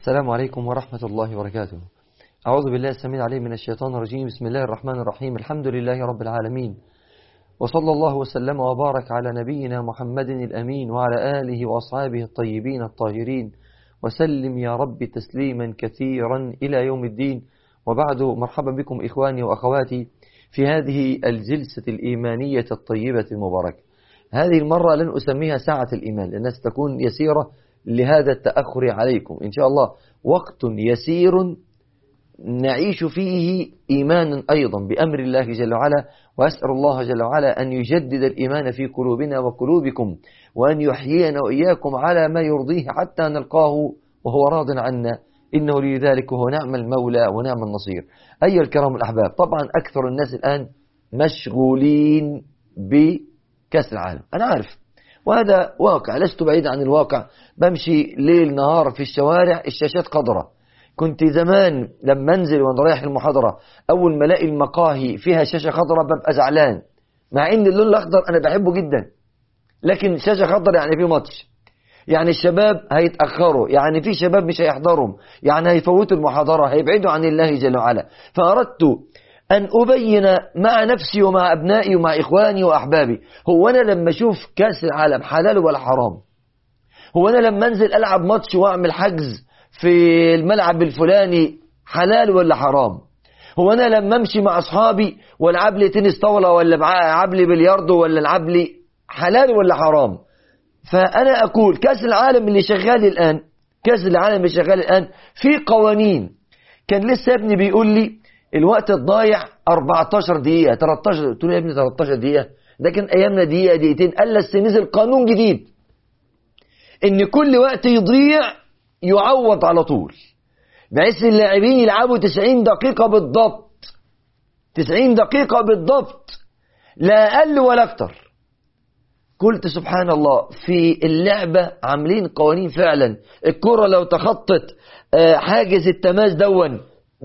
السلام عليكم ورحمة الله وبركاته. أعوذ بالله السميع العليم من الشيطان الرجيم. بسم الله الرحمن الرحيم. الحمد لله رب العالمين، وصلى الله وسلم وبارك على نبينا محمد الأمين وعلى آله وأصحابه الطيبين الطاهرين، وسلم يا رب تسليما كثيرا إلى يوم الدين. وبعد، مرحبا بكم إخواني وأخواتي في هذه الجلسة الإيمانية الطيبة المباركة. هذه المرة لن أسميها ساعة الإيمان لأنها ستكون يسيرة لهذا التأخر عليكم. إن شاء الله وقت يسير نعيش فيه إيمانا أيضا بأمر الله جل وعلا، وأسأل الله جل وعلا أن يجدد الإيمان في قلوبنا وقلوبكم، وأن يحيينا وإياكم على ما يرضيه حتى نلقاه وهو راض عنا، إنه لذلك وهو نعم المولى ونعم النصير. أيها الكرام الأحباب، طبعا أكثر الناس الآن مشغولين بكأس العالم، أنا عارف، وهذا واقع، لست بعيد عن الواقع. بمشي ليل نهار في الشوارع، الشاشات خضراء. كنت زمان لما انزل وانا رايح المحاضرة أول ما الاقي المقاهي فيها شاشة خضراء ببقى زعلان، مع ان اللون الأخضر أنا بحبه جدا، لكن شاشة خضراء يعني في ماتش، يعني الشباب هيتأخروا، يعني في شباب مش هيحضروا، يعني هيفوتوا المحاضرة، هيبعدوا عن الله جل وعلا. فأردت أن أبين مع نفسي ومع أبنائي ومع إخواني وأحبابي، هو أنا لما أشوف كأس العالم حلال ولا حرام؟ هو أنا لما أنزل ألعب ماتش وأعمل حجز في الملعب الفلاني حلال ولا حرام؟ هو أنا لما أمشي مع أصحابي والعب لي تنس طاولة ولا ألعب لي بلياردو ولا ألعب لي حلال ولا حرام؟ فأنا أقول كأس العالم اللي شغال الآن، كأس العالم اللي شغال الآن في قوانين. كان لسه ابني بيقول لي الوقت الضايع 14 دقيقة 13، قلت له يا ابني 13 دقيقة ده كان أيامنا دقيقة دقيقتين. قال لسه نزل قانون جديد إن كل وقت يضيع يعوض على طول، بحيث اللاعبين يلعبوا 90 دقيقة بالضبط، 90 دقيقة بالضبط، لا أقل ولا أكتر. قلت سبحان الله، في اللعبة عاملين قوانين فعلا. الكرة لو تخطت حاجز التماس دون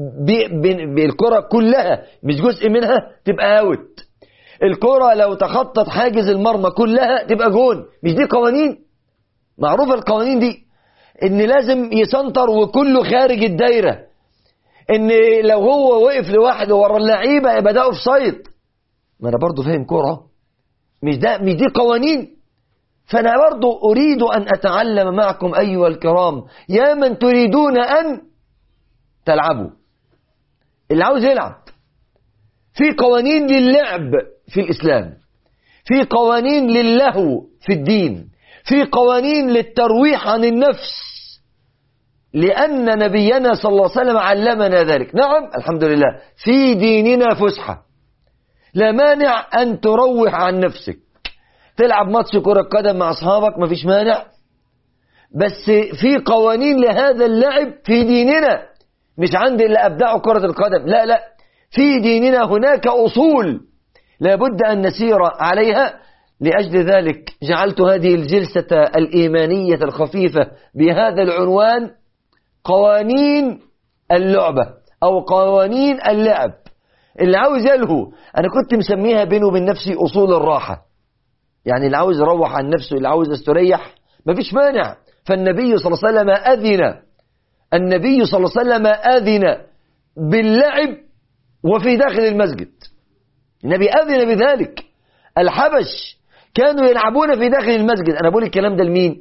بالكرة كلها مش جزء منها تبقى اوت. الكرة لو تخطت حاجز المرمى كلها تبقى جون. مش دي قوانين معروفة؟ القوانين دي ان لازم يسنتر وكله خارج الدايرة، ان لو هو وقف لوحده ورا اللعيبة يبقى ده اوف سايد. ما انا برضو فاهم كرة، مش دي قوانين؟ فانا برضو اريد ان اتعلم معكم ايها الكرام، يا من تريدون ان تلعبوا. اللي عاوز يلعب، في قوانين للعب في الإسلام، في قوانين للهو في الدين، في قوانين للترويح عن النفس، لأن نبينا صلى الله عليه وسلم علمنا ذلك. نعم الحمد لله في ديننا فسحة، لا مانع أن تروح عن نفسك، تلعب ماتش كرة قدم مع أصحابك مفيش مانع، بس في قوانين لهذا اللعب في ديننا. مش عندي اللي أبدعوا كرة القدم، لا لا، في ديننا هناك أصول لابد أن نسير عليها. لأجل ذلك جعلت هذه الجلسة الإيمانية الخفيفة بهذا العنوان: قوانين اللعبة أو قوانين اللعب. اللي عاوز يلهو، أنا كنت مسميها بيني وبين نفسي أصول الراحة، يعني اللي عاوز يروح عن نفسه، اللي عاوز يستريح مفيش مانع. فالنبي صلى الله عليه وسلم أذن، النبي صلى الله عليه وسلم أذن باللعب وفي داخل المسجد. النبي أذن بذلك. الحبش كانوا يلعبون في داخل المسجد. أنا بقول الكلام ده لمين؟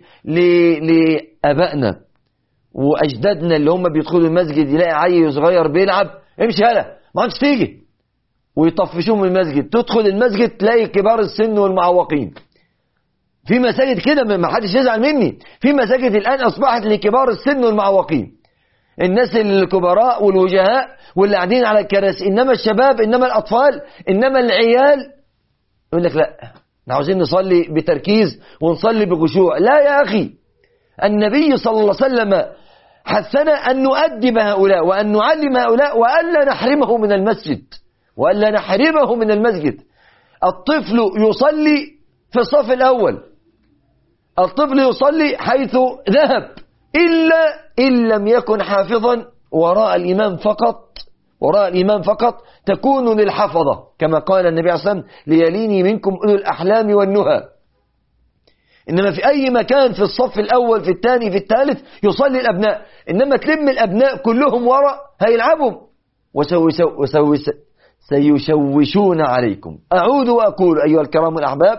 لأبائنا وأجدادنا اللي هم بيدخلوا المسجد يلاقي عيل صغير بيلعب، امشي هلا ما عادش تيجي، ويطفشوه من المسجد. تدخل المسجد تلاقي كبار السن والمعوقين. في مساجد كده، ما حدش يزعل مني، في مساجد الآن أصبحت لكبار السن والمعوقين، الناس الكبراء والوجهاء واللي قاعدين على الكراسي، إنما الشباب، إنما الأطفال، إنما العيال يقول لك لا احنا عاوزين نصلي بتركيز ونصلي بخشوع. لا يا أخي، النبي صلى الله عليه وسلم حثنا أن نؤدب هؤلاء وأن نعلم هؤلاء وألا نحرمه من المسجد، وألا نحرمه من المسجد. الطفل يصلي في الصف الأول، الطفل يصلي حيث ذهب، إلا إن لم يكن حافظا وراء الإمام فقط، وراء الإمام فقط تكون للحفظة، كما قال النبي عليه الصلاة والسلام: ليليني منكم أولو الأحلام والنهى. إنما في أي مكان في الصف الأول في الثاني في الثالث يصلي الأبناء، إنما تلم الأبناء كلهم وراء هيلعبهم سيشوشون عليكم. أعود وأقول أيها الكرام الأحباب،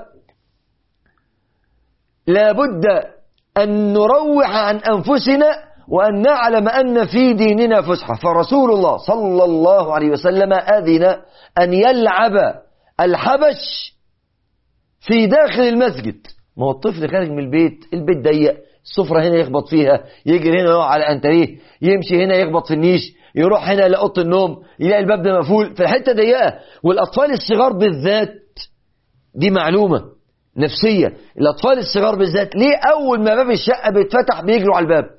لابد أن نروح عن أنفسنا وأن نعلم أن في ديننا فسحة. فرسول الله صلى الله عليه وسلم أذن أن يلعب الحبش في داخل المسجد. ما هو الطفل خارج من البيت ضيق، السفرة هنا يخبط فيها، يجري هنا يقع على أنتريه، يمشي هنا يخبط في النيش، يروح هنا لأوضة النوم يلاقي الباب ده مقفول، في الحتة ضيقة. والأطفال الصغار بالذات دي معلومة نفسية، الأطفال الصغار بالذات ليه أول ما باب الشقة بيتفتح بيجروا على الباب؟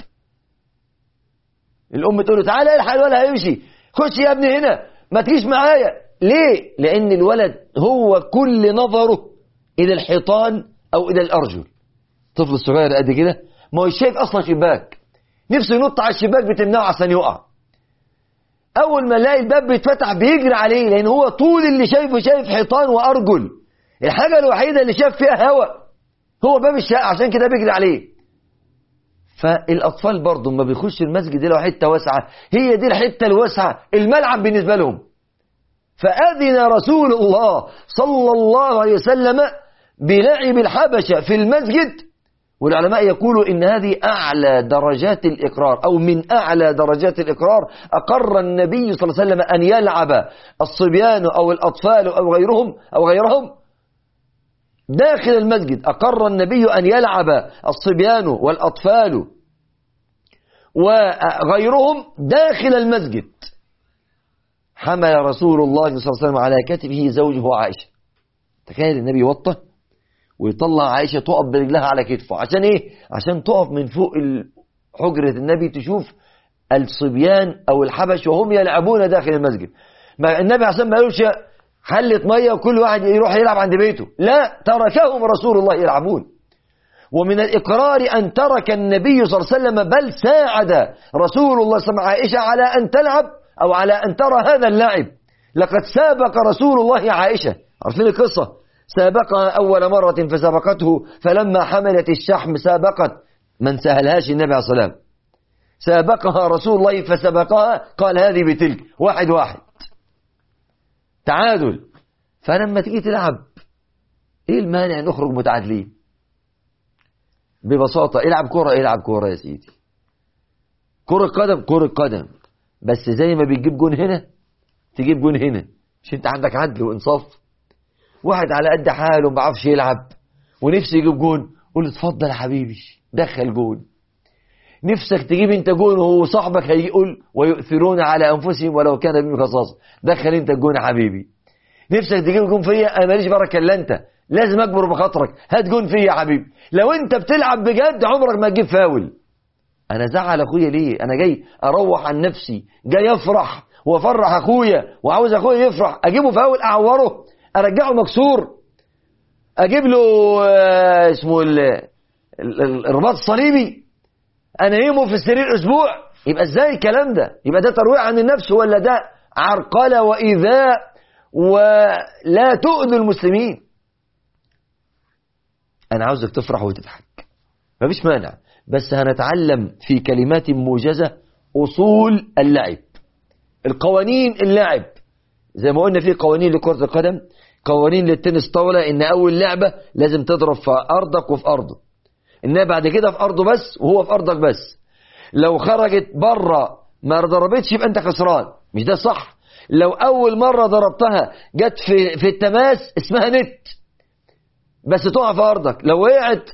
الأم تقول له تعالى الحق الولد هيمشي، خش يا ابني هنا ما تجيش معايا. ليه؟ لأن الولد هو كل نظره إلى الحيطان أو إلى الأرجل. طفل الصغير قد كده ما هو شايف أصلا شباك، نفسه ينط على الشباك بتمنعه عشان يقع. أول ما يلاقي الباب بيتفتح بيجري عليه، لأن هو طول اللي شايفه شايف حيطان وأرجل، الحاجة الوحيدة اللي شاف فيها هواء هو باب الشقة، عشان كده بيجري عليه. فالأطفال برضو ما بيخش المسجد له حتة واسعة، هي دي الحتة الواسعة الملعب بالنسبة لهم. فأذن رسول الله صلى الله عليه وسلم بلعب الحبشة في المسجد. والعلماء يقولوا إن هذه أعلى درجات الإقرار، أو من أعلى درجات الإقرار. أقر النبي صلى الله عليه وسلم أن يلعب الصبيان أو الأطفال أو غيرهم داخل المسجد. أقر النبي أن يلعب الصبيان والأطفال وغيرهم داخل المسجد. حمل رسول الله صلى الله عليه وسلم على كتفه زوجه عائشة. تخيل النبي يوطى ويطلع عائشة تقف برجلها على كتفه. عشان ايه؟ عشان تقف من فوق حجرة النبي تشوف الصبيان او الحبش وهم يلعبون داخل المسجد. النبي عشان ما قالوش حلة مية وكل واحد يروح يلعب عند بيته، لا، تركهم رسول الله يلعبون. ومن الإقرار أن ترك النبي صلى الله عليه وسلم، بل ساعد رسول الله صلى الله عليه وسلم عائشة على أن تلعب أو على أن ترى هذا اللعب. لقد سابق رسول الله عائشة، عارفين القصة، سابقها أول مرة فسبقته، فلما حملت الشحم سابقت، من سهلهاش النبي عليه الصلاة والسلام، سابقها رسول الله فسبقها، قال هذه بتلك، 1-1 تعادل. فلما تيجي تلعب ايه المانع نخرج متعادلين؟ ببساطة العب كرة يا سيدي، كرة قدم، بس زي ما بتجيب جون هنا تجيب جون هنا. مش انت عندك عدل وانصاف؟ واحد على قد حاله ما بيعرفش يلعب ونفسه يجيب جون، قول له اتفضل يا حبيبي دخل جون. نفسك تجيب انت جون وهو صاحبك هيقول ويؤثرون على انفسهم ولو كان بهم خصاصة، دخل انت الجون يا حبيبي. نفسك تجيب جون فيا، انا ماليش بركه الا انت، لازم اكبر بخاطرك، هات جون فيا يا حبيبي. لو انت بتلعب بجد عمرك ما تجيب فاول. انا زعل اخويا ليه؟ انا جاي اروح عن نفسي، جاي افرح وافرح اخويا وعاوز اخويا يفرح، اجيبه فاول اعوره، ارجعه مكسور، اجيب له اسمه الرباط الصليبي، انيمه في السرير اسبوع؟ يبقى ازاي الكلام ده؟ يبقى ده ترويع عن النفس ولا ده عرقله وايذاء ولا تؤذي المسلمين؟ انا عاوزك تفرح وتضحك، مفيش مانع، بس هنتعلم في كلمات موجزة أصول اللعب، القوانين اللعب. زي ما قلنا في قوانين لكرة القدم، قوانين للتنس طاولة، إن أول لعبة لازم تضرب في أرضك وفي أرضه، إنها بعد كده في أرضه بس وهو في أرضك بس. لو خرجت بره ما ضربتش يبقى أنت خسران، مش ده صح؟ لو أول مرة ضربتها جت في التماس اسمها نت، بس تقع في أرضك. لو وقعت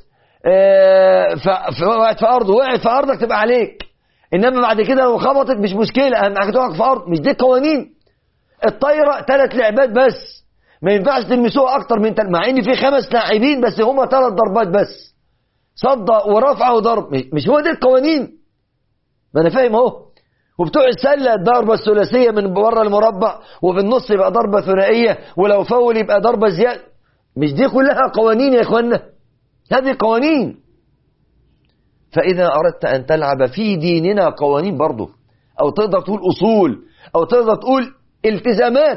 وقعت في أرضه، وقعت في أرضك تبقى عليك. إنما بعد كده لو خبطت مش مشكلة، أهم حاجة تقع في أرض. مش دي قوانين؟ الطايرة 3 لعبات بس، ما ينفعش تلمسوها أكتر من مع إن في 5 لاعبين بس هما 3 ضربات بس، صدة ورفعة وضرب. مش هو دي القوانين؟ ما أنا فاهم أهو. وبتوع السلة الضربة الثلاثية من بره المربع، وفي النص يبقى ضربة ثنائية، ولو فول يبقى ضربة زيادة. مش دي كلها قوانين يا إخوانا؟ هذه قوانين. فإذا أردت أن تلعب في ديننا قوانين برضه، أو تقدر تقول أصول، أو تقدر تقول التزامات،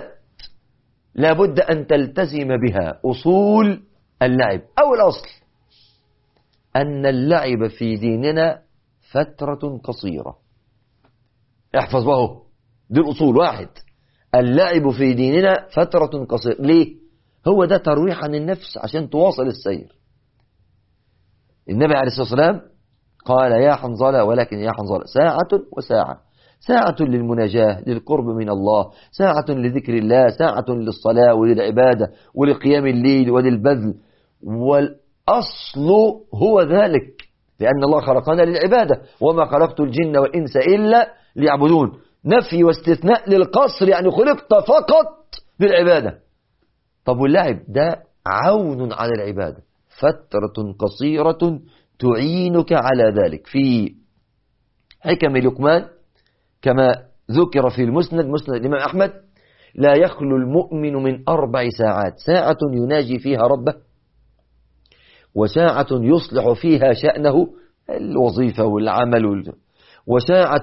لابد أن تلتزم بها، أصول اللعب أو الأصل. أن اللعب في ديننا فترة قصيرة. احفظ بقى، دي الأصول. واحد، اللعب في ديننا فترة قصيرة. ليه؟ هو ده ترويح عن النفس عشان تواصل السير. النبي عليه الصلاة والسلام قال يا حنظلة، ولكن يا حنظلة ساعة وساعة، ساعة للمناجاة للقرب من الله، ساعة لذكر الله، ساعة للصلاة وللعبادة ولقيام الليل وللبذل. والأصل هو ذلك، لأن الله خلقنا للعبادة، وما خلقت الجن والإنس إلا ليعبدون. نفي واستثناء للقصر، يعني خلقت فقط للعبادة. طب واللعب ده عون على العبادة، فترة قصيرة تعينك على ذلك. في حكم لقمان كما ذكر في المسند، مسند الإمام أحمد: لا يخلو المؤمن من 4 ساعات، ساعة يناجي فيها ربه، وساعة يصلح فيها شأنه الوظيفة والعمل، وساعة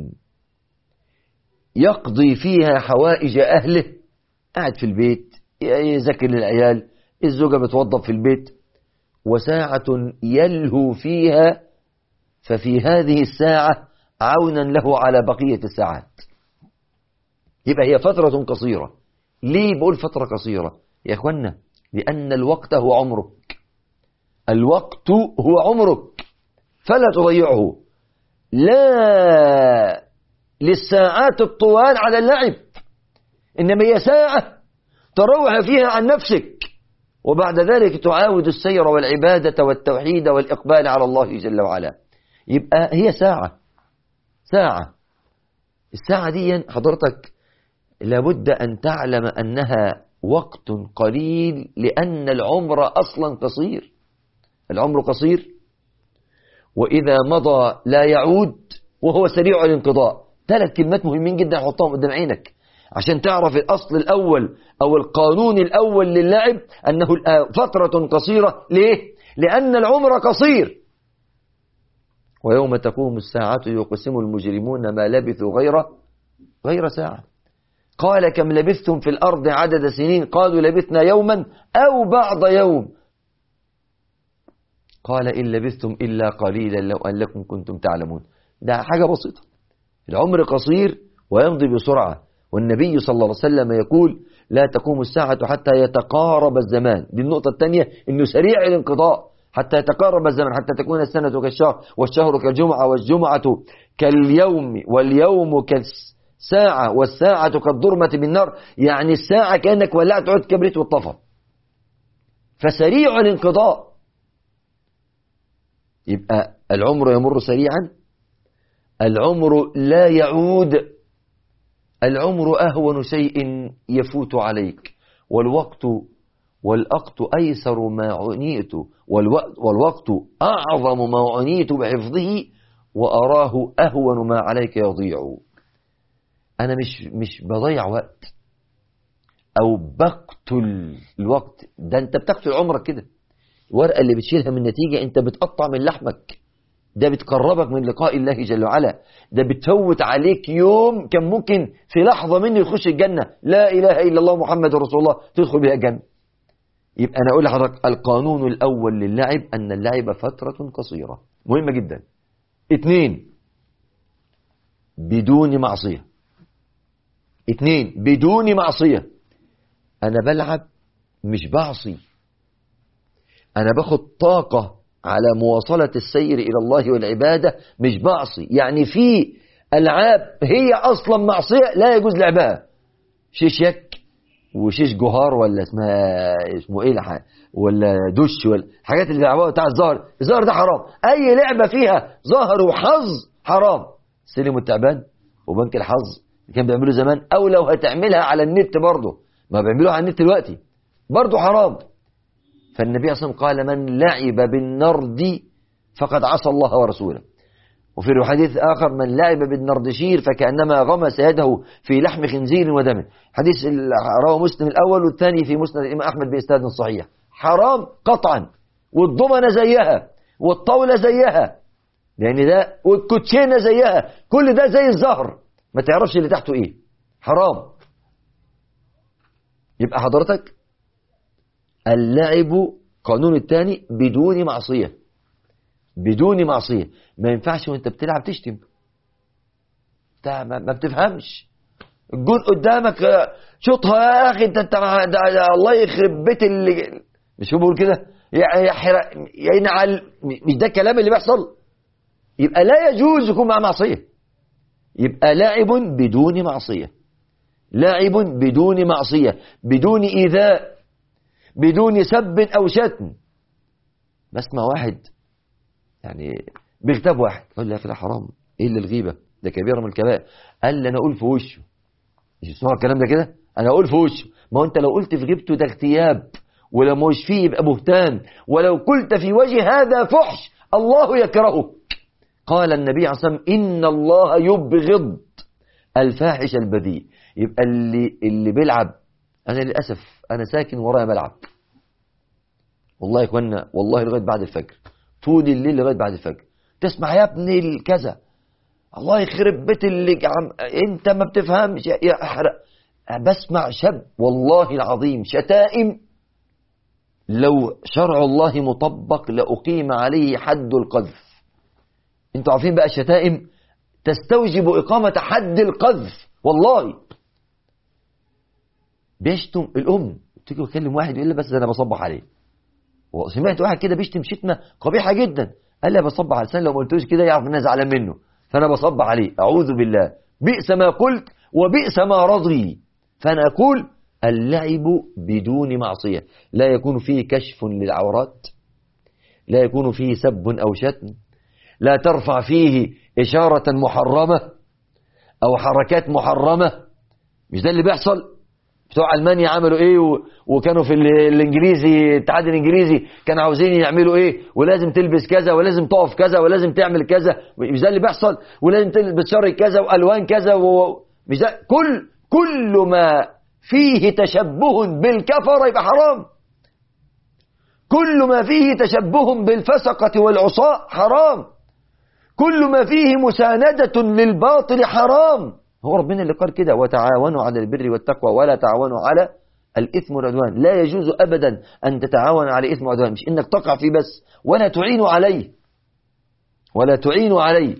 يقضي فيها حوائج أهله، قاعد في البيت يذاكر للعيال، الزوجة بتوظف في البيت، وساعة يلهو فيها، ففي هذه الساعة عونا له على بقية الساعات. يبقى هي فترة قصيرة. ليه بقول فترة قصيرة يا أخوانا؟ لأن الوقت هو عمرك، الوقت هو عمرك، فلا تضيعه، لا للساعات الطوال على اللعب، إنما هي ساعة تروح فيها عن نفسك، وبعد ذلك تعاود السير والعبادة والتوحيد والإقبال على الله جل وعلا. يبقى هي ساعة. الساعة دي حضرتك لابد أن تعلم أنها وقت قليل، لأن العمر أصلا قصير. العمر قصير، وإذا مضى لا يعود، وهو سريع الانقضاء. 3 كلمات مهمين جدا حطهم قدام عينك عشان تعرف الأصل الأول أو القانون الأول للعب، أنه فترة قصيرة. ليه؟ لأن العمر قصير. ويوم تقوم الساعة يقسم المجرمون ما لبثوا غير ساعة. قال كم لبثتم في الأرض عدد سنين؟ قالوا لبثنا يوما أو بعض يوم. قال إن لبثتم إلا قليلا لو أنكم كنتم تعلمون. ده حاجة بسيطة. العمر قصير ويمضي بسرعة، والنبي صلى الله عليه وسلم يقول لا تقوم الساعة حتى يتقارب الزمان. دي النقطة الثانية، إنه سريع الانقضاء، حتى يتقارب الزمن، حتى تكون السنة كالشهر، والشهر كالجمعة، والجمعة كاليوم، واليوم كالساعة، والساعة كالضرمة بالنار. يعني الساعة كأنك ولعت عود كبريت والطفى. فسريع الانقضاء. يبقى العمر يمر سريعا، العمر لا يعود، العمر أهون شيء يفوت عليك، والوقت أيسر ما عنيت، والوقت أعظم ما عنيت بحفظه، وأراه أهون ما عليك يضيع. أنا مش بضيع وقت أو بقتل الوقت، ده أنت بتقتل عمرك كده. الورقة اللي بتشيلها من نتيجة أنت بتقطع من لحمك، ده بتقربك من لقاء الله جل وعلا، ده بتفوت عليك يوم كان ممكن في لحظة منه يخش الجنة. لا إله إلا الله محمد رسول الله، تدخل بها الجنة. يبقى أنا أقول لحضرتك القانون الأول للعب أن اللعب فترة قصيرة، مهمة جدا. 2، بدون معصية. 2، بدون معصية. أنا بلعب مش بعصي، أنا باخد طاقة على مواصلة السير إلى الله والعبادة، مش بعصي. يعني في ألعاب هي أصلا معصية لا يجوز لعبها، شيش يك وشيش جهار، ولا اسمه إيه ولا دش، ولا حاجات اللي لعبوها بتاع الظهر ده حرام. أي لعبة فيها ظهر وحظ حرام. سلم والتعبان وبنك الحظ كان بيعملوا زمان، أو لو هتعملها على النت برضه، ما بيعملوها على النت دلوقتي، برضه حرام. فالنبي صلى الله عليه وسلم قال من لعب بالنرد فقد عصى الله ورسوله. وفي حديث آخر من لعب بالنردشير فكأنما غمس يده في لحم خنزير ودم. حديث رواه مسلم الأول، والثاني في مسند الإمام أحمد بإسناد صحيح. حرام قطعا، والضمنة زيها، والطاولة زيها، لأن ده، والكوتشينة زيها، كل ده زي الزهر، ما تعرفش اللي تحته إيه، حرام. يبقى حضرتك اللعب قانون الثاني بدون معصية. بدون معصية. ما ينفعش وانت بتلعب تشتم، ما بتفهمش. الجون قدامك شوطها يا اخي، انت الله يخرب بيت اللي مش هو بيقول كده، ينعل، مش ده الكلام اللي بيحصل؟ يبقى لا يجوز يكون مع معصية. يبقى لاعب بدون معصية، لاعب بدون معصية، بدون إيذاء، بدون سب أو شتم. بسمع واحد يعني بيغتاب واحد، يقول لي يا أخي ده حرام، إيه اللي الغيبة ده كبيرة من الكبائر. قال لي أنا أقول في وشه، مش اسمعوا الكلام ده كده، أنا أقول في وشه. ما هو أنت لو قلت في غيبته ده اغتياب، ولو مش فيه يبقى بهتان، ولو قلت في وجه هذا فحش الله يكرهه. قال النبي عليه الصلاة والسلام إن الله يبغض الفاحش البذيء. يبقى اللي بيلعب، أنا للأسف أنا ساكن ورايا بلعب والله يا إخوانا، والله لغاية بعد الفجر، طول الليل لغاية بعد الفجر، تسمع يا ابني الكذا، الله يخرب بيت اللي انت ما بتفهمش يا احرق. بسمع شاب والله العظيم شتائم لو شرع الله مطبق لأقيم عليه حد القذف. انتوا عارفين بقى الشتائم تستوجب إقامة حد القذف. والله بيشتم الأم، تيجي أكلم واحد يقول لي بس أنا بصبح عليه، وسمعت واحد كده بيشتم شتمة قبيحة جدا، قال لي بصبح على لسان، لو ما قلتوش كده يعرف الناس زعلان منه، فأنا بصبح عليه. أعوذ بالله، بئس ما قلت وبئس ما رضي. فأنا أقول اللعب بدون معصية لا يكون فيه كشف للعورات، لا يكون فيه سب أو شتم، لا ترفع فيه إشارة محرمة أو حركات محرمة. مش ده اللي بيحصل؟ بتوع ألمانيا عملوا إيه وكانوا في الإنجليزي، الاتحاد الإنجليزي كانوا عاوزين يعملوا إيه، ولازم تلبس كذا ولازم تقف كذا ولازم تعمل كذا. مش ده اللي بيحصل؟ ولازم تلبس شر كذا وألوان كذا مش ده كل ما فيه تشبه بالكفر يبقى حرام. كل ما فيه تشبه بالفسقة والعصاة حرام. كل ما فيه مساندة للباطل حرام. هو ربنا اللي قال كده وتعاونوا على البر والتقوى ولا تعاونوا على الإثم والعدوان. لا يجوز أبدا أن تتعاون على إثم والعدوان، مش إنك تقع فيه بس، ولا تعينوا عليه، ولا تعينوا عليه.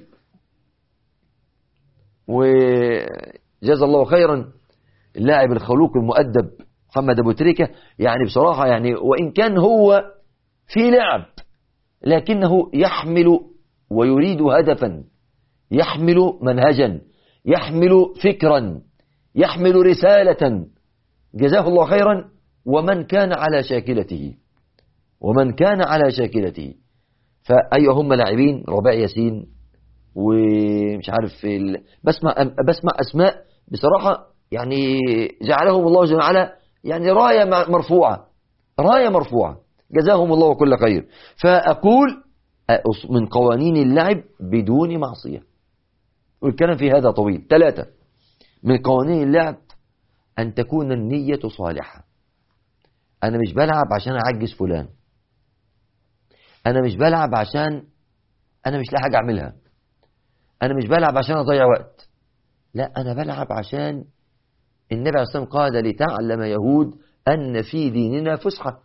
وجزا الله خيرا اللاعب الخلوق المؤدب محمد أبو تريكة، يعني بصراحة يعني وإن كان هو في لعب لكنه يحمل ويريد هدفا، يحمل منهجا، يحمل فكرا، يحمل رسالة. جزاه الله خيرا. ومن كان على شاكلته، ومن كان على شاكلته. فأيها هم لاعبين رباع ياسين ومش عارف بسمع أسماء بصراحة يعني جعلهم الله جل وعلا يعني راية مرفوعة، راية مرفوعة، جزاهم الله كل خير. فأقول من قوانين اللعب بدون معصية، والكلام في هذا طويل. 3 من قوانين اللعب أن تكون النية صالحة. أنا مش بلعب عشان أعجز فلان، أنا مش بلعب عشان أنا مش لاقي حاجة أعملها، أنا مش بلعب عشان أضيع وقت، لا أنا بلعب عشان النبي عليه الصلاة والسلام قال لتعلم يهود أن في ديننا فسحة،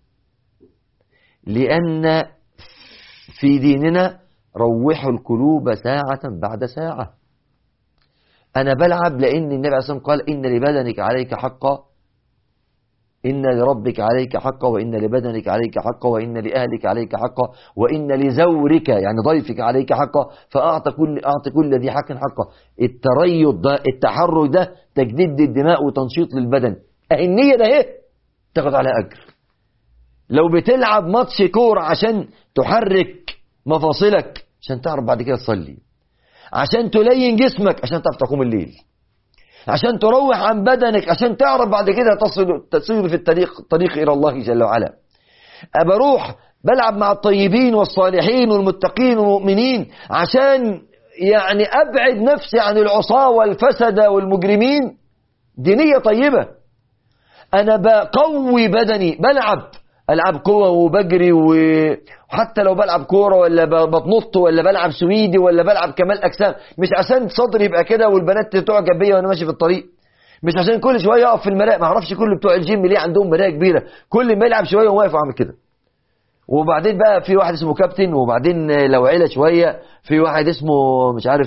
لأن في ديننا روحوا القلوب ساعة بعد ساعة. أنا بلعب لأن النبي عليه الصلاة والسلام قال إن لبدنك عليك حقا، إن لربك عليك حقا، وإن لبدنك عليك حقا، وإن لأهلك عليك حقا، وإن لزورك يعني ضيفك عليك حقا، فأعطي كل ذي حق حقا. التريض ده، التحرك ده تجديد الدماء وتنشيط للبدن. النية ده ايه تاخد على أجر. لو بتلعب ماتش كورة عشان تحرك مفاصلك عشان تعرف بعد كده تصلي، عشان تلين جسمك عشان تعرف تقوم الليل، عشان تروح عن بدنك عشان تعرف بعد كده تصير في الطريق إلى الله جل وعلا. بروح بلعب مع الطيبين والصالحين والمتقين والمؤمنين عشان يعني أبعد نفسي عن العصاة والفسدة والمجرمين. دي نية طيبة. أنا بقوي بدني، ألعب قوة وبجري، وحتى لو بلعب كورة ولا بتنط ولا بلعب سويدي ولا بلعب كمال أجسام، مش عشان صدري يبقى كده والبنات تعجب بيا وأنا ماشي في الطريق، مش عشان كل شوية أقف في المراية. ما أعرفش كل بتوع الجيم ليه عندهم مراية كبيرة، كل ما يلعب شوية وواقف وعامل كده، وبعدين بقى في واحد اسمه كابتن، وبعدين لو عيلة شوية في واحد اسمه مش عارف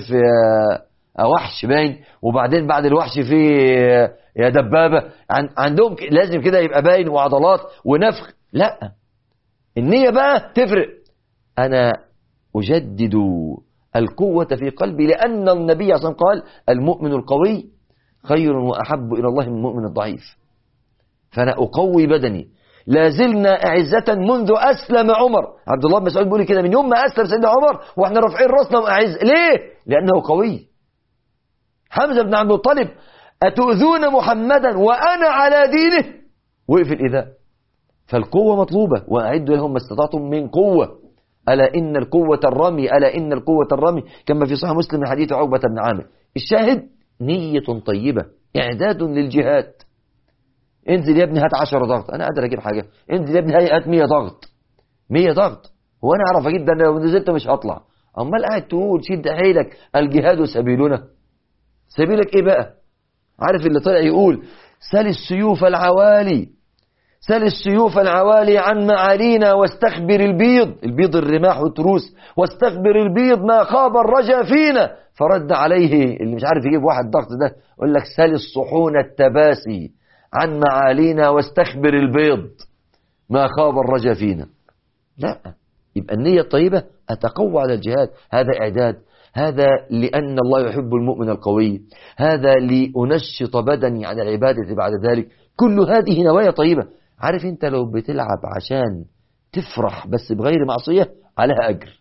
وحش باين، وبعدين بعد الوحش في يا دبابة. عندهم لازم كده يبقى باين وعضلات ونفخ. لا، النية بقى تفرق. أنا أجدد القوة في قلبي، لأن النبي صلى الله عليه وسلم قال المؤمن القوي خير وأحب إلى الله من المؤمن الضعيف. فأنا أقوي بدني. لازلنا أعزة منذ أسلم عمر. عبد الله بن مسعود بيقول كده، من يوم ما أسلم سيدنا عمر وإحنا رافعين راسنا وأعز. ليه؟ لأنه قوي. حمزة بن عبد المطلب أتؤذون محمدا وأنا على دينه، وقف الإذاء. فالقوة مطلوبة، وأعدوا لهم ما استطعتم من قوة، ألا إن القوة الرمي، ألا إن القوة الرمي، كما في صحيح مسلم من حديث عقبة بن عامر. الشاهد نية طيبة، إعداد للجهاد. انزل يا ابني هات 10 ضغط، أنا قادر أجيب حاجة. انزل يا ابني هات 100 ضغط. 100 ضغط هو أنا أعرف أجيب ده؟ أنا لو نزلت مش هطلع. أمال قاعد تقول شد حيلك الجهاد سبيلنا. سبيلك إيه بقى؟ عارف اللي طلع يقول سل السيوف العوالي، سل السيوف العوالي عن معالينا واستخبر البيض، البيض الرماح والتروس، واستخبر البيض ما خاب الرجا فينا. فرد عليه اللي مش عارف يجيب واحد ضغط ده، يقول لك سل الصحون التباسي عن معالينا واستخبر البيض ما خاب الرجا فينا. لا، يبقى النية الطيبة أتقوى على الجهاد. هذا إعداد، هذا لأن الله يحب المؤمن القوي، هذا لأنشط بدني على العبادة بعد ذلك. كل هذه نوايا طيبة. عارف انت لو بتلعب عشان تفرح بس بغير معصية عليها أجر.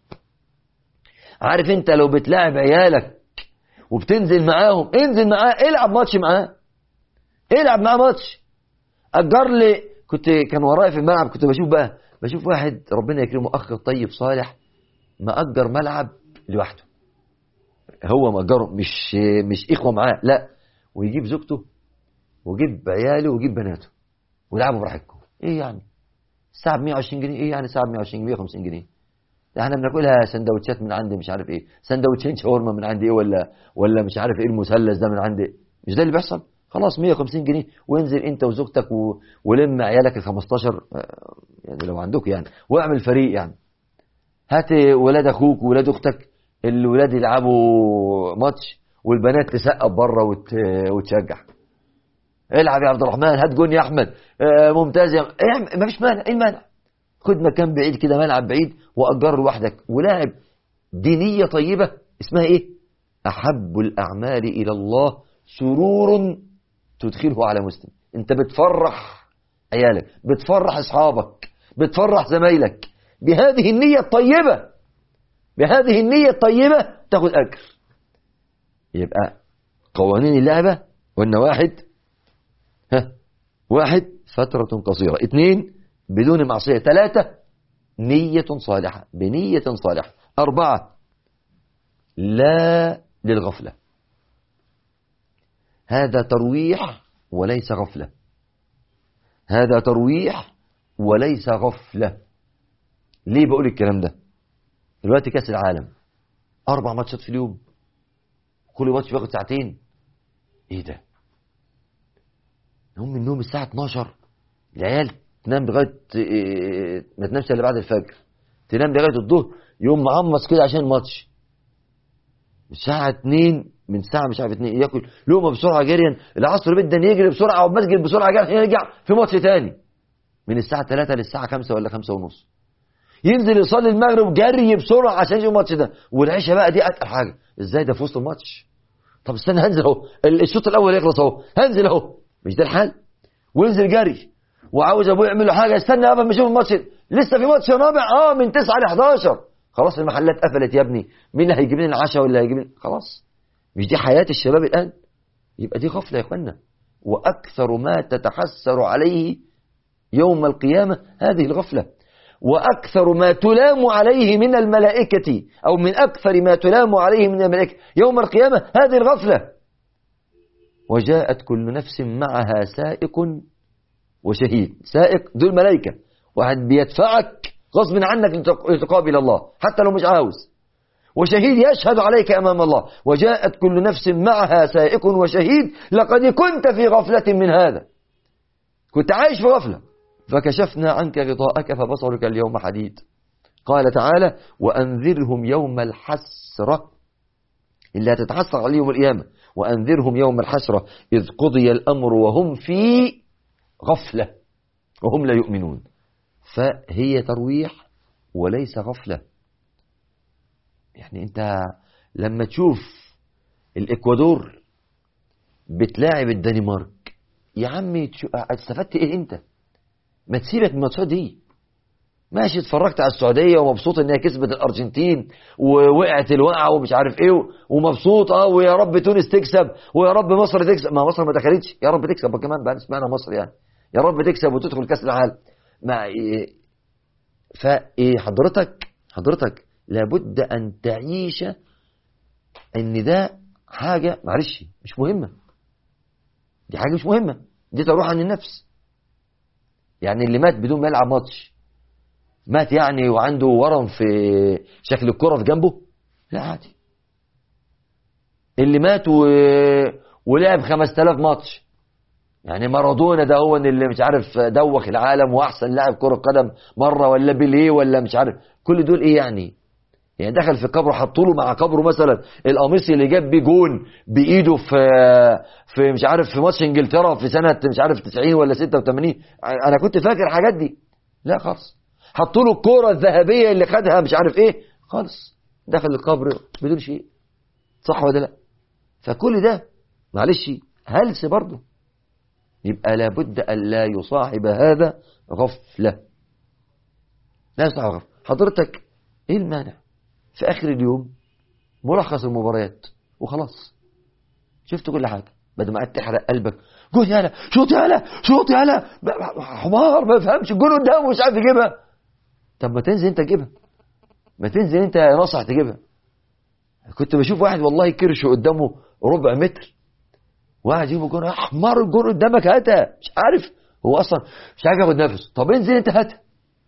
عارف انت لو بتلعب عيالك وبتنزل معاهم، انزل معاه، العب ماتش معاه، العب معاه ماتش. أجر لي، كان ورايا في الملعب كنت بشوف واحد ربنا يكرمه، أخ طيب صالح، مأجر ملعب لوحده. هو مأجره، مش إخوة معاه، لا، ويجيب زوجته ويجيب عياله ويجيب بناته ويلعبوا براحتكم. ايه يعني الساعه ب 120 جنيه؟ ايه يعني الساعه ب 120 150 جنيه؟ ده احنا بناكلها سندوتشات من عندي مش عارف ايه، سندوتشين شاورما من عندي ايه، ولا مش عارف ايه المثلث ده من عندي. مش ده اللي بيحصل؟ خلاص 150 جنيه وانزل انت وزوجتك ولم عيالك ال 15 يعني لو عندك يعني، واعمل فريق يعني. هات ولاد اخوك وولاد اختك، الولاد يلعبوا ماتش والبنات تسقف بره وتشجع. العب يا عبد الرحمن، هات جون يا احمد، ممتاز يا ما فيش مانع. ايه المانع؟ خد مكان بعيد كده، ملعب بعيد، واجر لوحدك ولاعب. دينيه طيبه اسمها ايه؟ احب الاعمال الى الله سرور تدخله على مسلم. انت بتفرح عيالك، بتفرح اصحابك، بتفرح زمايلك بهذه النيه الطيبه، بهذه النيه الطيبه تاخد اجر. يبقى قوانين اللعبه قلنا: واحد فترة قصيرة، 2 بدون معصية، 3 نية صالحة، بنية صالحة، 4 لا للغفلة. هذا ترويح وليس غفلة، هذا ترويح وليس غفلة. ليه بقول الكلام ده؟ دلوقتي كأس العالم 4 ماتشات في اليوم، كل ماتش بياخد ساعتين. ايه ده؟ نقوم من النوم الساعة 12، العيال تنام لغاية ما تنامش إلا بعد الفجر، تنام لغاية الظهر، يوم معمص كده عشان الماتش. الساعة 2، من ساعة مش عارف 2 ياكل لقمة بسرعة جريا، العصر بدنا يجري بسرعة والمسجد بسرعة جريا، يرجع في ماتش تاني من الساعة 3 للساعة 5 ولا 5 ونص، ينزل يصلي المغرب جري بسرعة عشان يجي الماتش ده. والعشاء بقى دي أتقل حاجة. ازاي ده في وسط الماتش؟ طب استنى هنزل اهو، الشوط الأول يخلص اهو، هنزل اهو. مش ده الحال؟ وينزل جري وعاوز ابوه يعمل له حاجه، استنى قبل ما اشوف الماتش، لسه في ماتش رابع من 9 ل 11. خلاص المحلات قفلت يا ابني، مين اللي هيجيب لنا العشاء ولا هيجيب لنا؟ خلاص. مش دي حياه الشباب الان؟ يبقى دي غفله يا اخوانا. واكثر ما تتحسر عليه يوم القيامه هذه الغفله، واكثر ما تلام عليه من الملائكه، او من اكثر ما تلام عليه من الملائكه يوم القيامه هذه الغفله. وجاءت كل نفس معها سائق وشهيد. سائق دول ملائكة، واحد بيدفعك غصب عنك لتقابل الله حتى لو مش عاوز، وشهيد يشهد عليك أمام الله. وجاءت كل نفس معها سائق وشهيد، لقد كنت في غفلة من هذا، كنت عايش في غفلة. فكشفنا عنك غطاءك فبصرك اليوم حديد. قال تعالى وأنذرهم يوم الحسرة اللي هتتحسر عليهم يوم القيامة، وأنذرهم يوم الحسرة إذ قضي الأمر وهم في غفلة وهم لا يؤمنون. فهي ترويح وليس غفلة. يعني أنت لما تشوف الإكوادور بتلاعب الدنمارك، يا عمي استفدت إيه أنت؟ ما تسيبك من الماتشات دي. ماشي اتفرجت على السعودية ومبسوط ان هي كسبت الارجنتين ووقعت الوقعة ومش عارف ايه ومبسوط ويا رب تونس تكسب ويا رب مصر تكسب. ما مصر ما دخلتش، يا رب تكسب كمان بقى اسمعنا مصر يعني، يا رب تكسب وتدخل كاس العالم. ما إيه فايه حضرتك لابد ان تعيش ان ده حاجة معلش مش مهمة، دي حاجة مش مهمة، دي تروح عن النفس. يعني اللي مات بدون ما يلعب ماتش مات يعني وعنده ورم في شكل الكرة في جنبه؟ لا عادي. اللي مات ولعب 5000 ماتش، يعني مارادونا ده هو اللي مش عارف دوخ العالم واحسن لاعب كرة قدم مرة، ولا بيليه ولا مش عارف، كل دول ايه يعني دخل في قبره حطوا له مع قبره مثلا القميص اللي جاب بيه جون بايده في مش عارف في ماتش انجلترا في سنة مش عارف 90 ولا 86. انا كنت فاكر الحاجات دي، لا خالص. حطوا له الكوره الذهبيه اللي خدها مش عارف ايه خالص، دخل القبر بدون شيء. صح ولا لا؟ فكل ده معلش هلس برضه. يبقى لابد ان لا يصاحب هذا غفله، لا يصاحب غفله. حضرتك ايه المانع في اخر اليوم ملخص المباريات وخلاص، شفت كل حاجه بدل ما قعدت تحرق قلبك جول يالا شوط يالا شوط يالا حمار ما يفهمش الجول قدامه مش عارف يجيبها. طب ما تنزل انت تجيبها، ما تنزل انت يا ناصح تجيبها. كنت بشوف واحد والله كرشه قدامه ربع متر واحد يجيب جون، احمر الجون قدامك هاتها، مش عارف هو اصلا مش عارف ياخد نفسه. طب انزل انت هاتها.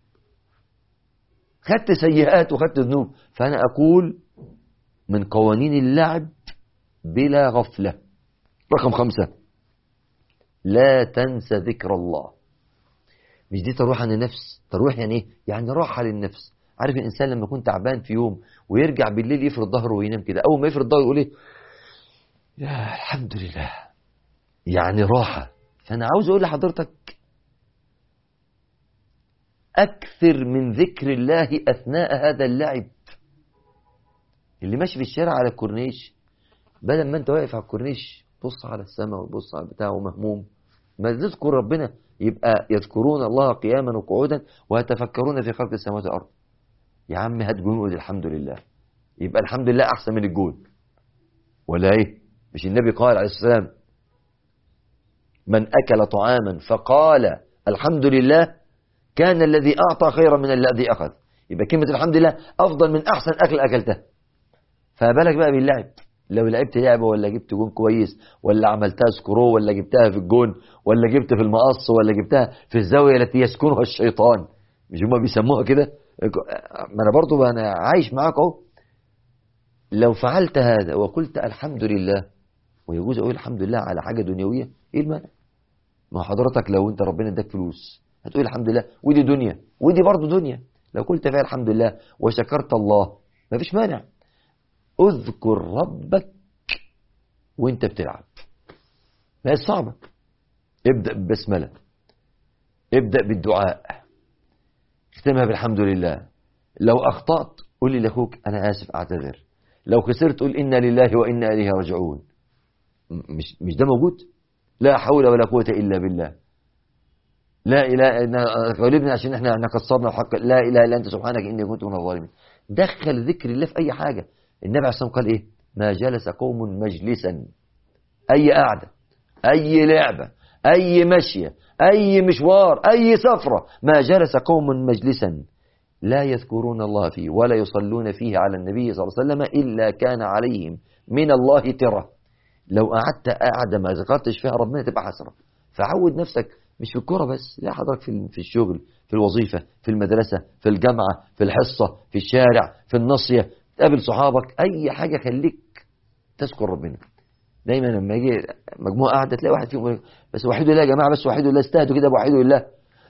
خدت سيئات وخدت ذنوب. فانا اقول من قوانين اللعب بلا غفلة. رقم 5 لا تنسى ذكر الله. مش دي تروح عن النفس؟ تروح يعني ايه؟ يعني راحة للنفس. عارف الانسان لما يكون تعبان في يوم ويرجع بالليل يفرد ظهره وينام كده، اول ما يفرد ظهره يقول ايه؟ يا الحمد لله، يعني راحة. فانا عاوز اقول لحضرتك اكثر من ذكر الله اثناء هذا اللعب. اللي ماشي في الشارع على الكورنيش، بدل ما انت واقف على الكورنيش بص على السماء وبص على بتاعه ومهموم، ما تذكر ربنا. يبقى يذكرون الله قياما وقعودا ويتفكرون في خلق السماوات والارض. يا عم هات جون وقول الحمد لله، يبقى الحمد لله احسن من الجون ولا ايه؟ مش النبي قال عليه السلام من اكل طعاما فقال الحمد لله كان الذي اعطى خيرا من الذي اخذ. يبقى كلمه الحمد لله افضل من احسن اكل اكلته. فبالك بقى باللعب، لو لعبت لعبه ولا جبت جون كويس ولا عملتها سكرو ولا جبتها في الجون ولا جبت في المقص ولا جبتها في الزاويه التي يسكنها الشيطان، مش هما بيسموها كده؟ ما انا برضو انا عايش معاك اهو. لو فعلت هذا وقلت الحمد لله، ويجوز اقول الحمد لله على حاجه دنيويه، ايه المانع؟ ما حضرتك لو انت ربنا اداك فلوس هتقول الحمد لله، ودي دنيا ودي برضو دنيا. لو قلت فيها الحمد لله وشكرت الله ما فيش مانع. اذكر ربك وانت بتلعب، ما هي صعبة. ابدأ بالبسملة، ابدأ بالدعاء، اختمها بالحمد لله. لو أخطأت قل لي لأخوك أنا آسف أعتذر. لو خسرت قل إنا لله وإنا إليه راجعون. مش ده موجود؟ لا حول ولا قوة إلا بالله. لا إله غالبنا عشان احنا قصرنا الحق. لا إله إلا أنت سبحانك إني كنت من الظالمين. دخل ذكر الله في أي حاجة. النبي عليه الصلاة والسلام قال إيه؟ ما جلس قوم مجلسا، أي قعدة، أي لعبة، أي مشية، أي مشوار، أي سفرة، ما جلس قوم مجلسا لا يذكرون الله فيه ولا يصلون فيه على النبي صلى الله عليه وسلم إلا كان عليهم من الله ترة. لو قعدت قعدة ما ذكرتش فيها ربنا تبقى حسرة. فعود نفسك مش في الكرة بس، لا حضرتك في الشغل، في الوظيفة، في المدرسة، في الجامعة، في الحصة، في الشارع، في النصية، تقابل صحابك، أي حاجة خليك تذكر ربنا. دايما لما يجي مجموعة قاعدة تلاقي واحد فيهم بس وحيد الله يا جماعة، بس وحيد الله، استهدوا كده بوحيد الله.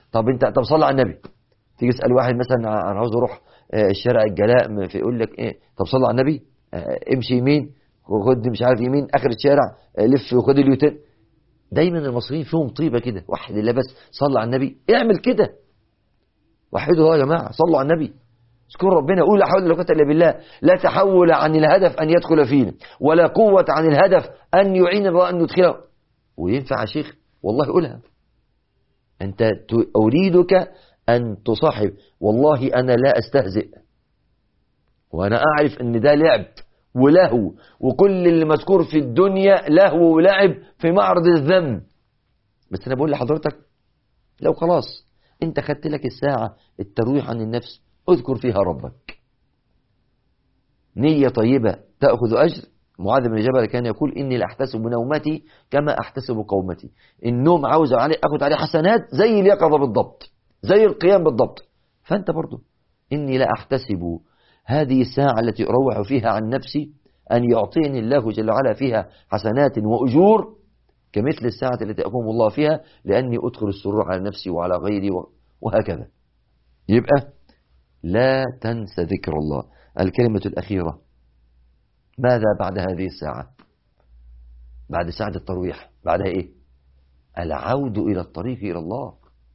طب صلي على النبي. تيجي تسأل واحد مثلا أنا عاوز أروح الشارع الجلاء، فيقول لك إيه؟ طب صلي على النبي. امشي يمين وخد مش عارف يمين آخر الشارع، لف وخد اليوتين. دايما المصريين فيهم طيبة كده، واحد اللي بس صلى على النبي، اعمل كده. وحدوا الله يا جماعة، صلوا على النبي، اذكروا ربنا، قول لا حول ولا قوة إلا بالله. لا تحول عن الهدف أن يدخل فينا، ولا قوة عن الهدف أن يعين الله أن يدخله. وينفع يا شيخ والله قولها. أنت أريدك أن تصاحب، والله أنا لا أستهزئ، وأنا أعرف أن ده لعب ولهو، وكل اللي مذكور في الدنيا لهو ولعب في معرض الذم. بس أنا بقول لحضرتك لو خلاص أنت خدت لك الساعة الترويح عن النفس، اذكر فيها ربك، نية طيبة تأخذ أجر. معاذ بن جبل كان يقول إني لأحتسب نومتي كما أحتسب قومتي. النوم عاوز أخذ عليه حسنات زي اليقظة بالضبط، زي القيام بالضبط. فأنت برضو إني لا أحتسب هذه الساعة التي أروح فيها عن نفسي أن يعطيني الله جل وعلا فيها حسنات وأجور كمثل الساعة التي أقوم الله فيها، لأني أدخل السرور على نفسي وعلى غيري وهكذا. يبقى لا تنسى ذكر الله. الكلمة الأخيرة، ماذا بعد هذه الساعة؟ بعد ساعة الترويح بعدها إيه؟ العود إلى الطريق إلى الله،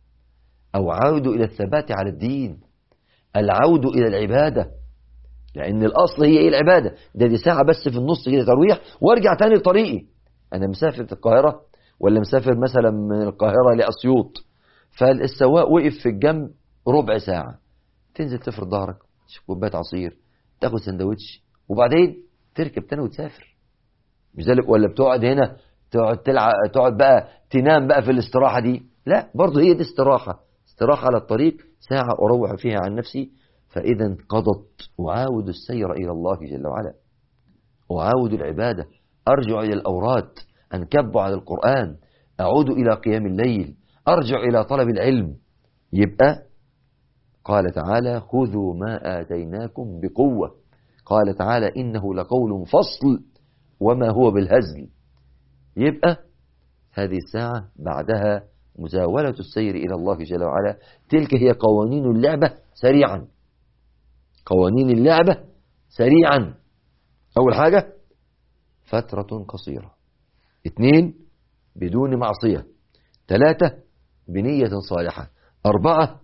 أو عود إلى الثبات على الدين، العود إلى العبادة. لأن الأصل هي إيه؟ العبادة. دي ساعة بس في النص كده ترويح، وارجع تاني لطريقي. أنا مسافر في القاهرة، ولا مسافر مثلا من القاهرة لأسيوط، فالسواق وقف في الجنب ربع ساعة، تنزل تفرد ظهرك، تشرب كوباية عصير، تاخد سندوتش، وبعدين تركب تاني وتسافر. مش ذلك؟ ولا بتقعد هنا تقعد تلعب، تقعد بقى تنام بقى في الاستراحة دي؟ لا، برضه هي دي استراحة على الطريق، ساعة أروح فيها عن نفسي. فإذا انقضت، أعاود السير إلى الله جل وعلا، أعاود العبادة، أرجع إلى الأوراد، أنكب على القرآن، أعود إلى قيام الليل، أرجع إلى طلب العلم. يبقى قال تعالى خذوا ما آتيناكم بقوة. قال تعالى إنه لقول فصل وما هو بالهزل. يبقى هذه الساعة بعدها مزاولة السير إلى الله جل وعلا. تلك هي قوانين اللعبة سريعا، قوانين اللعبة سريعا. أول حاجة فترة قصيرة، 2 بدون معصية، 3 بنية صالحة، 4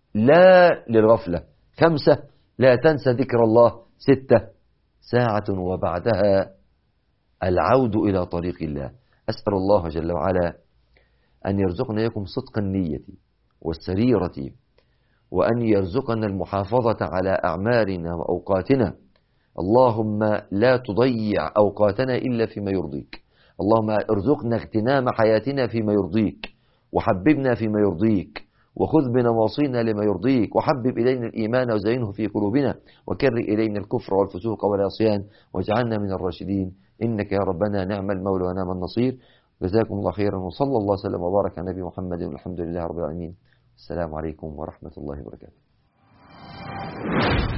لا للغفلة، 5 لا تنسى ذكر الله، 6 ساعة وبعدها العود إلى طريق الله. أسأل الله جل وعلا أن يرزقنا إياكم صدق النية والسريرة، وأن يرزقنا المحافظة على أعمارنا وأوقاتنا. اللهم لا تضيع أوقاتنا إلا فيما يرضيك. اللهم ارزقنا اغتنام حياتنا فيما يرضيك، وحببنا فيما يرضيك، وخذ بنواصينا لما يرضيك، وحبب إلينا الإيمان وزينه في قلوبنا، وكره إلينا الكفر والفسوق والعصيان، واجعلنا من الراشدين، إنك يا ربنا نعم المولى ونعم النصير. جزاكم الله خيرا، وصلى الله وسلم وبارك على نبي محمد، والحمد لله رب العالمين. السلام عليكم ورحمة الله وبركاته.